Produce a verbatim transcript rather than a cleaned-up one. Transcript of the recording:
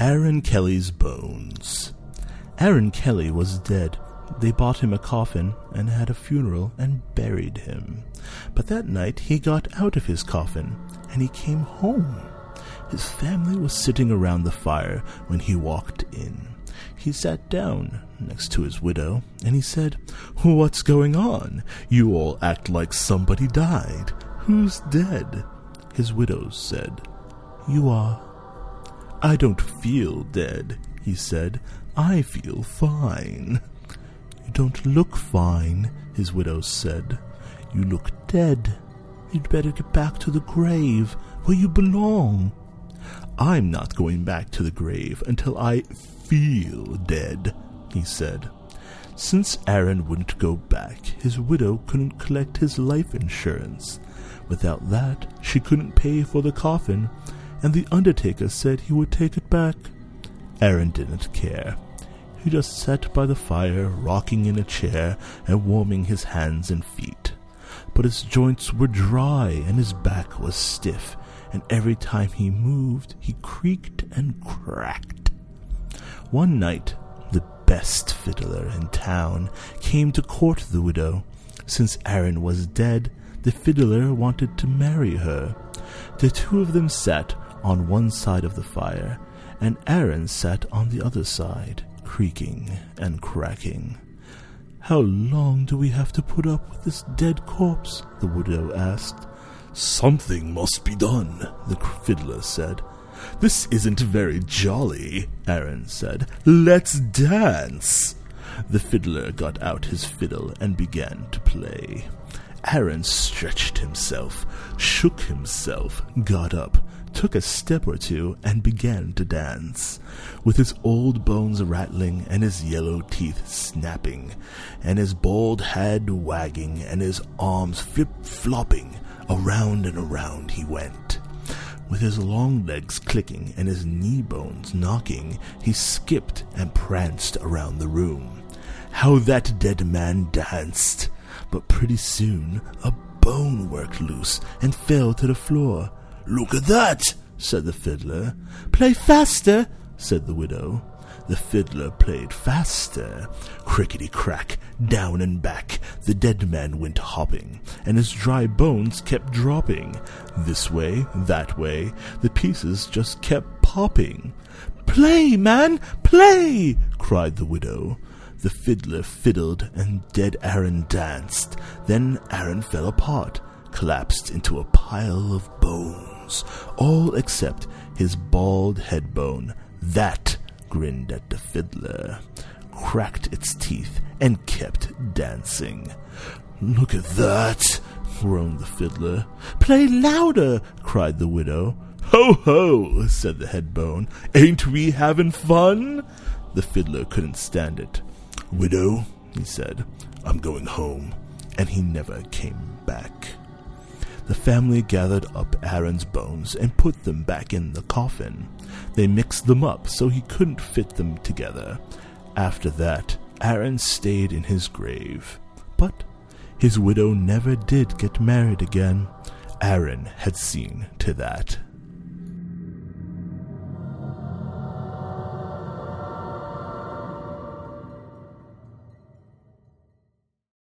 Aaron Kelly's bones. Aaron Kelly was dead. They bought him a coffin and had a funeral and buried him. But that night he got out of his coffin and he came home. His family was sitting around the fire when he walked in. He sat down next to his widow and he said, "What's going on? You all act like somebody died. Who's dead?" His widow said, "You are." "I don't feel dead," he said. "I feel fine." "You don't look fine," his widow said. "You look dead. You'd better get back to the grave where you belong." "I'm not going back to the grave until I feel dead," he said. Since Aaron wouldn't go back, his widow couldn't collect his life insurance. Without that, she couldn't pay for the coffin, and the undertaker said he would take it back. Aaron didn't care. He just sat by the fire, rocking in a chair and warming his hands and feet. But his joints were dry and his back was stiff, and every time he moved, he creaked and cracked. One night, the best fiddler in town came to court the widow. Since Aaron was dead, the fiddler wanted to marry her. The two of them sat on one side of the fire, and Aaron sat on the other side, creaking and cracking. "How long do we have to put up with this dead corpse?" the widow asked. "Something must be done," the fiddler said. "This isn't very jolly," Aaron said. "Let's dance." The fiddler got out his fiddle and began to play. Aaron stretched himself, shook himself, got up, took a step or two, and began to dance, with his old bones rattling and his yellow teeth snapping, and his bald head wagging, and his arms flip-flopping. Around and around he went. With his long legs clicking and his knee bones knocking, he skipped and pranced around the room. How that dead man danced! But pretty soon a bone worked loose and fell to the floor. "Look at that!" said the fiddler. "Play faster!" said the widow. The fiddler played faster. Crickety-crack, down and back, the dead man went hopping, and his dry bones kept dropping. This way, that way, the pieces just kept popping. "Play, man, play!" cried the widow. The fiddler fiddled, and dead Aaron danced. Then Aaron fell apart, collapsed into a pile of bones, all except his bald head bone. That grinned at the fiddler, cracked its teeth, and kept dancing. "Look at that!" groaned the fiddler. "Play louder!" cried the widow. "Ho, ho!" said the head bone. "Ain't we having fun?" The fiddler couldn't stand it. "Widow," he said, "I'm going home," and he never came back. The family gathered up Aaron's bones and put them back in the coffin. They mixed them up so he couldn't fit them together. After that, Aaron stayed in his grave. But his widow never did get married again. Aaron had seen to that.